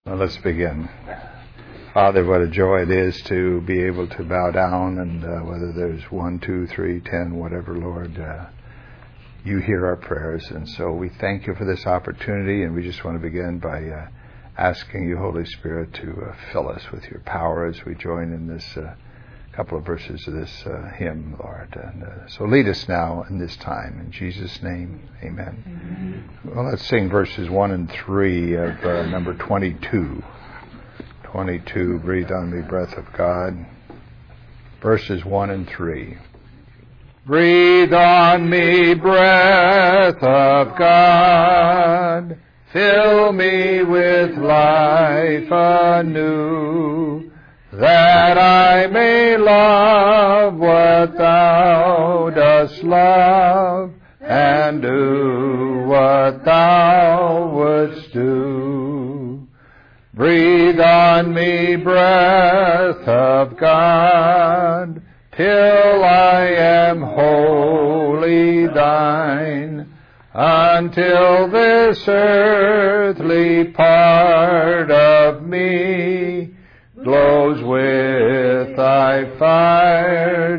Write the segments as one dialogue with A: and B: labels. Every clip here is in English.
A: Well, let's begin. Father, what a joy it is to be able to bow down, and whether there's 1, 2, 3, 10, whatever, Lord, you hear our prayers. And so we thank you for this opportunity, and we just want to begin by asking you, Holy Spirit, to fill us with your power as we join in this couple of verses of this hymn, Lord. And so lead us now in this time. In Jesus' name, amen. Amen. Well, let's sing verses 1 and 3 of number 22. 22, breathe on me, breath of God. Verses 1 and 3. Breathe on me, breath of God. Fill me with life anew, that I may love what thou dost love, and do what thou wouldst do. Breathe on me, breath of God, till I am wholly thine, until this earthly part of me glows with thy fire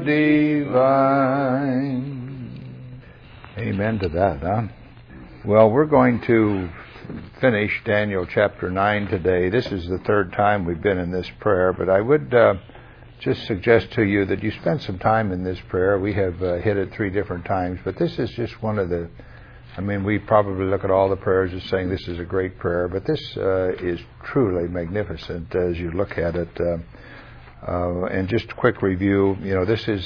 A: divine. Amen to that, huh? Well, we're going to finish Daniel chapter 9 today. This is the third time we've been in this prayer, but I would just suggest to you that you spend some time in this prayer. We have hit it 3 different times, but this is just one of the, we probably look at all the prayers as saying this is a great prayer, but this is truly magnificent as you look at it. And just a quick review, this is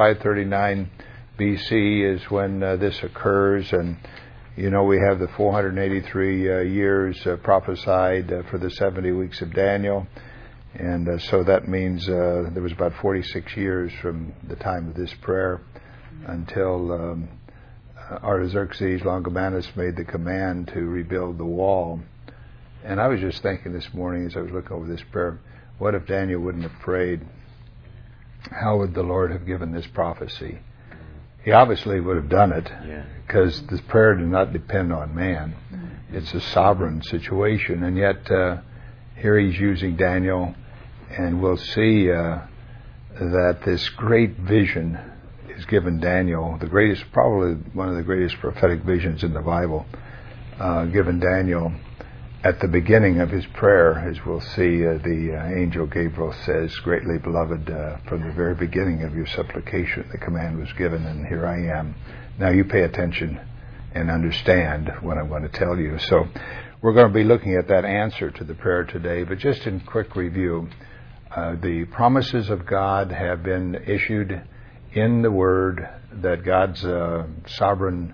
A: 539 BC is when this occurs, and we have the 483 years prophesied for the 70 weeks of Daniel, and so that means there was about 46 years from the time of this prayer until Artaxerxes Longomanus made the command to rebuild the wall. And I was just thinking this morning as I was looking over this prayer, what if Daniel wouldn't have prayed? How would the Lord have given this prophecy? He obviously would have done it, because this prayer did not depend on man. It's a sovereign situation, and yet here he's using Daniel, and we'll see that this great vision is given Daniel, the greatest, probably one of the greatest prophetic visions in the Bible, given Daniel at the beginning of his prayer. As we'll see, the angel Gabriel says, "Greatly beloved, from the very beginning of your supplication the command was given, and here I am. Now you pay attention and understand what I'm going to tell you." So we're going to be looking at that answer to the prayer today, but just in quick review, the promises of God have been issued in the Word, that God's sovereign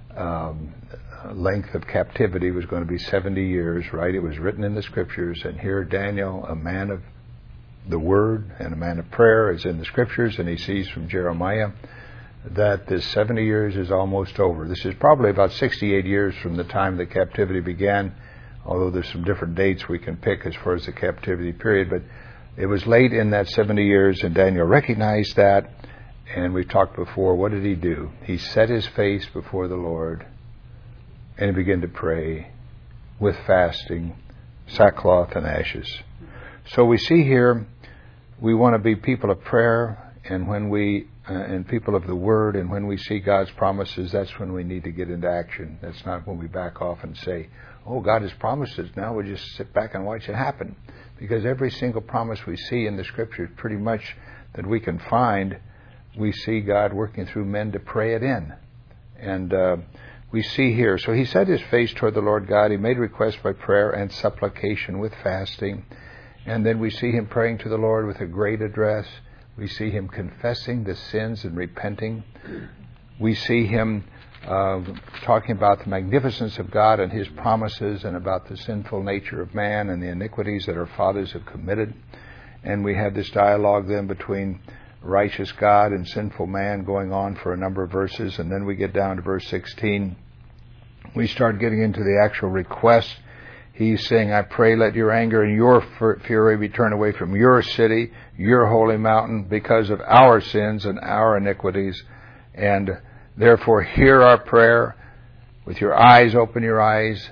A: length of captivity was going to be 70 years, right? It was written in the Scriptures, and here Daniel, a man of the Word and a man of prayer, is in the Scriptures, and he sees from Jeremiah that this 70 years is almost over. This is probably about 68 years from the time the captivity began, although there's some different dates we can pick as far as the captivity period, but it was late in that 70 years, and Daniel recognized that. And we've talked before, what did he do? He set his face before the Lord, and he began to pray with fasting, sackcloth and ashes. So we see here, we want to be people of prayer, and when we and people of the Word, and when we see God's promises, that's when we need to get into action. That's not when we back off and say, "Oh, God has promised us, now we'll just sit back and watch it happen." Because every single promise we see in the Scriptures, pretty much that we can find, we see God working through men to pray it in. And we see here, so he set his face toward the Lord God. He made requests by prayer and supplication with fasting. And then we see him praying to the Lord with a great address. We see him confessing the sins and repenting. We see him talking about the magnificence of God and his promises, and about the sinful nature of man and the iniquities that our fathers have committed. And we have this dialogue then between righteous God and sinful man going on for a number of verses, and then we get down to verse 16. We start getting into the actual request. He's saying, "I pray, let your anger and your fury be turned away from your city, your holy mountain, because of our sins and our iniquities. And therefore hear our prayer. With your eyes, open your eyes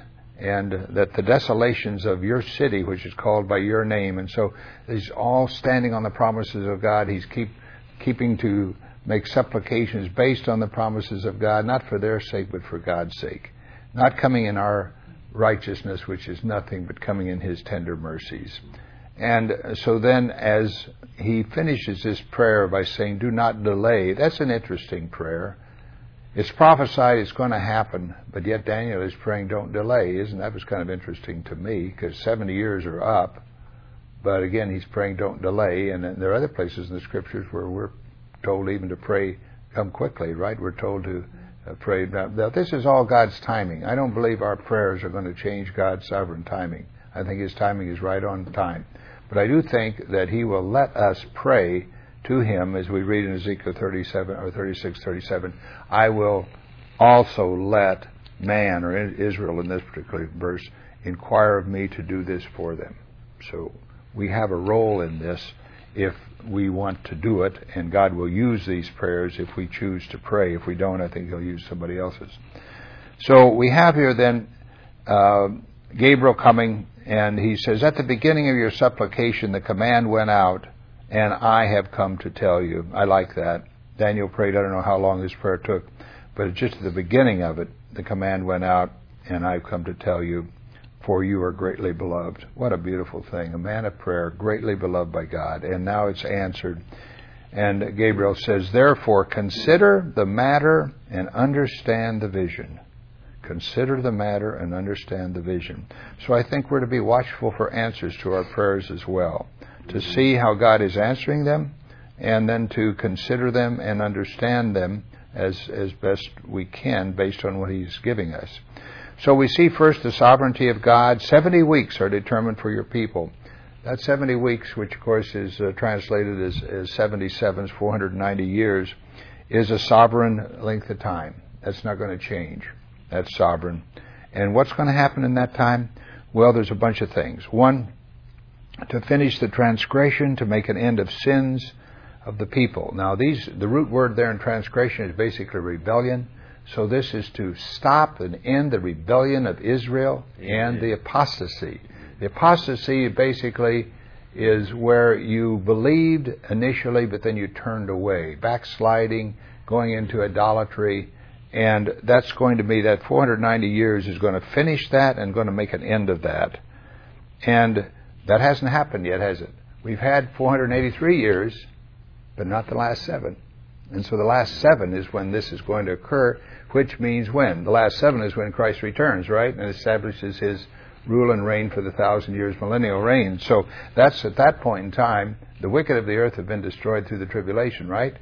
A: and that the desolations of your city, which is called by your name. And so he's all standing on the promises of God. He's keeping to make supplications based on the promises of God, not for their sake, but for God's sake. Not coming in our righteousness, which is nothing, but coming in His tender mercies. And so then as he finishes this prayer by saying, do not delay, that's an interesting prayer. It's prophesied it's going to happen, but yet Daniel is praying, don't delay. That was kind of interesting to me, because 70 years are up. But again, he's praying, don't delay. And there are other places in the Scriptures where we're told even to pray, come quickly, right? We're told to pray. Now, this is all God's timing. I don't believe our prayers are going to change God's sovereign timing. I think His timing is right on time. But I do think that He will let us pray to Him, as we read in Ezekiel 37 or 36:37. I will also let man, or Israel in this particular verse, inquire of me to do this for them. So we have a role in this if we want to do it, and God will use these prayers if we choose to pray. If we don't, I think He'll use somebody else's. So we have here then Gabriel coming, and he says, at the beginning of your supplication the command went out, and I have come to tell you. I like that. Daniel prayed, I don't know how long his prayer took, but just at the beginning of it, the command went out, and I've come to tell you, for you are greatly beloved. What a beautiful thing. A man of prayer, greatly beloved by God. And now it's answered. And Gabriel says, therefore, consider the matter and understand the vision. Consider the matter and understand the vision. So I think we're to be watchful for answers to our prayers as well, to see how God is answering them, and then to consider them and understand them as best we can based on what He's giving us. So we see first the sovereignty of God. 70 weeks are determined for your people. That 70 weeks, which of course is translated as 77, 490 years, is a sovereign length of time. That's not going to change. That's sovereign. And what's going to happen in that time? Well, there's a bunch of things. One, to finish the transgression, to make an end of sins of the people. Now, the root word there in transgression is basically rebellion. So this is to stop and end the rebellion of Israel and the apostasy. The apostasy basically is where you believed initially, but then you turned away, backsliding, going into idolatry. And that's going to be, that 490 years is going to finish that and going to make an end of that. And that hasn't happened yet, has it? We've had 483 years, but not the last 7. And so the last 7 is when this is going to occur, which means when? The last 7 is when Christ returns, right? And establishes His rule and reign for the 1,000 years millennial reign. So that's at that point in time, the wicked of the earth have been destroyed through the tribulation, right?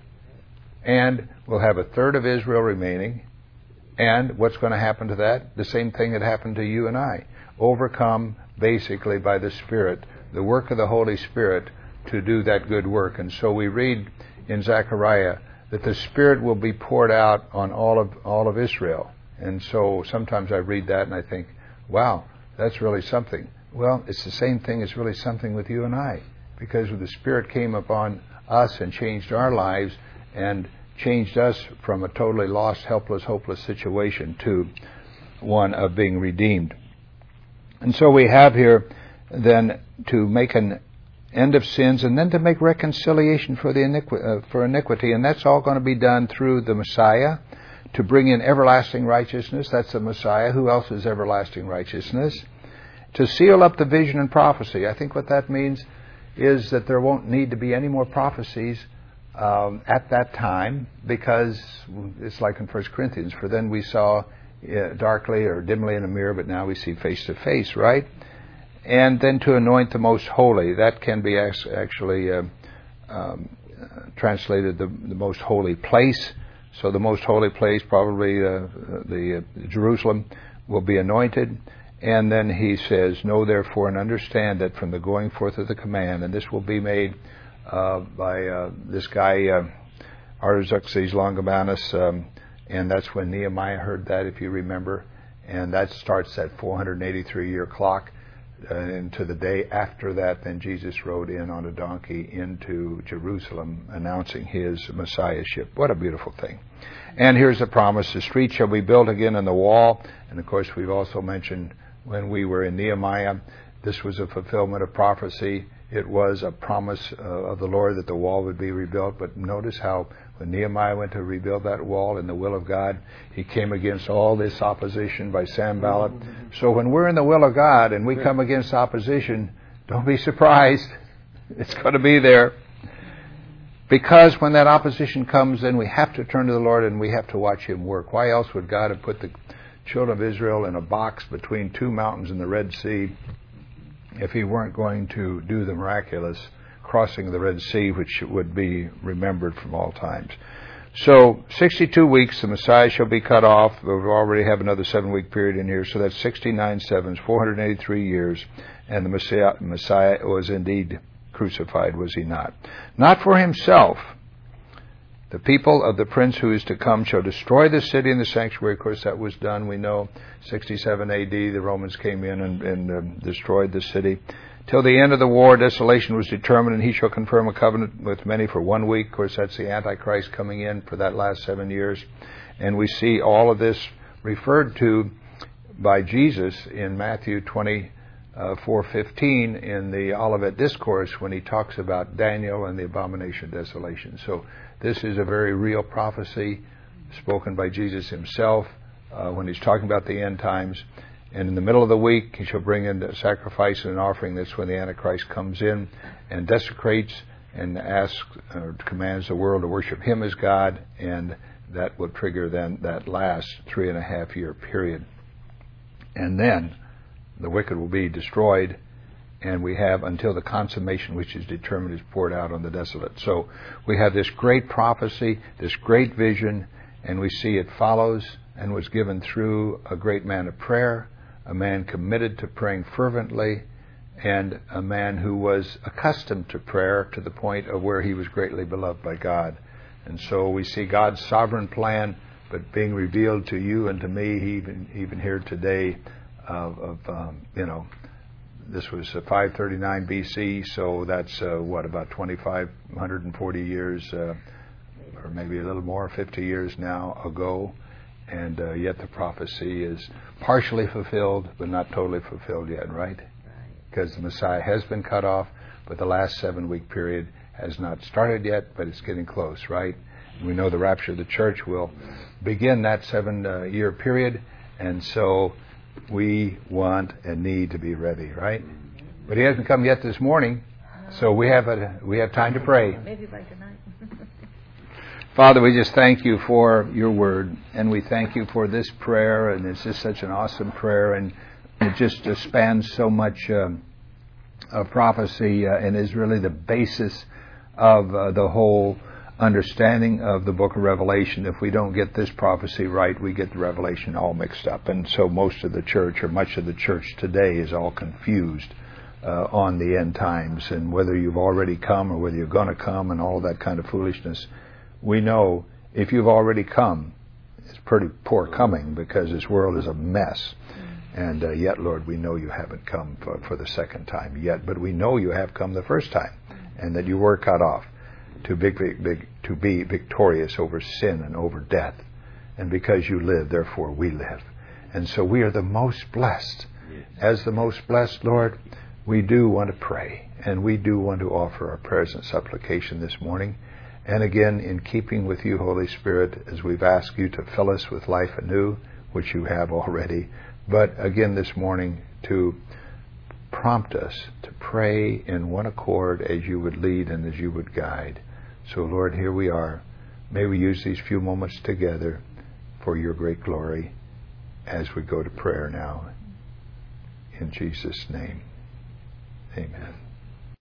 A: And we'll have a third of Israel remaining. And what's going to happen to that? The same thing that happened to you and I. Overcome basically by the Spirit, the work of the Holy Spirit to do that good work. And so we read in Zechariah that the Spirit will be poured out on all of Israel. And so sometimes I read that and I think, wow, that's really something. Well, it's the same thing. It's really something with you and I, because the Spirit came upon us and changed our lives and changed us from a totally lost, helpless, hopeless situation to one of being redeemed. And so we have here then to make an end of sins, and then to make reconciliation for iniquity, and that's all going to be done through the Messiah, to bring in everlasting righteousness. That's the Messiah. Who else is everlasting righteousness? To seal up the vision and prophecy. I think what that means is that there won't need to be any more prophecies at that time, because it's like in 1 Corinthians, for then we saw darkly or dimly in a mirror, but now we see face to face, right? And then to anoint the most holy. That can be actually translated the most holy place. So the most holy place, probably the Jerusalem, will be anointed. And then he says, know therefore and understand that from the going forth of the command, and this will be made by this guy, Artaxerxes Longimanus, and that's when Nehemiah heard that, if you remember. And that starts that 483-year clock. And to the day after that, then Jesus rode in on a donkey into Jerusalem, announcing His Messiahship. What a beautiful thing. And here's the promise: the street shall be built again in the wall. And of course, we've also mentioned when we were in Nehemiah. This was a fulfillment of prophecy. It was a promise of the Lord that the wall would be rebuilt. But notice how when Nehemiah went to rebuild that wall in the will of God, he came against all this opposition by Sanballat. So when we're in the will of God and we come against opposition, don't be surprised. It's going to be there. Because when that opposition comes, then we have to turn to the Lord and we have to watch Him work. Why else would God have put the children of Israel in a box between two mountains in the Red Sea if He weren't going to do the miraculous crossing of the Red Sea, which would be remembered from all times? So 62 weeks the Messiah shall be cut off. We already have another 7-week period in here, so that's 69 sevens, 483 years, and the Messiah was indeed crucified, was He not? Not for Himself. The people of the prince who is to come shall destroy the city and the sanctuary. Of course, that was done. We know 67 A.D. the Romans came in and destroyed the city. Till the end of the war, desolation was determined, and He shall confirm a covenant with many for 1 week. Of course, that's the Antichrist coming in for that last 7 years. And we see all of this referred to by Jesus in Matthew 24:15 in the Olivet Discourse when He talks about Daniel and the abomination of desolation. So this is a very real prophecy spoken by Jesus Himself when He's talking about the end times. And in the middle of the week, He shall bring in the sacrifice and an offering. That's when the Antichrist comes in and desecrates and asks or commands the world to worship Him as God, and that will trigger then that last 3.5 year period. And then the wicked will be destroyed, and we have until the consummation which is determined is poured out on the desolate. So we have this great prophecy, this great vision, and we see it follows and was given through a great man of prayer, a man committed to praying fervently, and a man who was accustomed to prayer to the point of where he was greatly beloved by God. And so we see God's sovereign plan, but being revealed to you and to me, even here today, this was 539 BC, so that's about 2,540 years, or maybe a little more, 50 years now ago, and yet the prophecy is partially fulfilled, but not totally fulfilled yet, right? Because the Messiah has been cut off, but the last 7-week period has not started yet, but it's getting close, right? And we know the rapture of the church will begin that 7-year period, and so we want and need to be ready, right? But He hasn't come yet this morning, so we have time to pray.
B: Maybe by tonight.
A: Father, we just thank You for Your word, and we thank You for this prayer, and it's just such an awesome prayer, and it just spans so much of prophecy, and is really the basis of the whole understanding of the book of Revelation. If we don't get this prophecy right, we get the Revelation all mixed up. And so most of the church, or much of the church today, is all confused on the end times, and whether you've already come or whether you're going to come and all that kind of foolishness. We know if you've already come, it's pretty poor coming, because this world is a mess. And yet, Lord, we know You haven't come for the second time yet, but we know You have come the first time, and that You were cut off to be victorious over sin and over death. And because You live, therefore we live. And so we are the most blessed. As the most blessed, Lord, we do want to pray, and we do want to offer our prayers and supplication this morning. And again, in keeping with You, Holy Spirit, as we've asked You to fill us with life anew, which You have already, but again this morning to prompt us to pray in one accord as You would lead and as You would guide. So, Lord, here we are. May we use these few moments together for Your great glory as we go to prayer now. In Jesus' name, amen.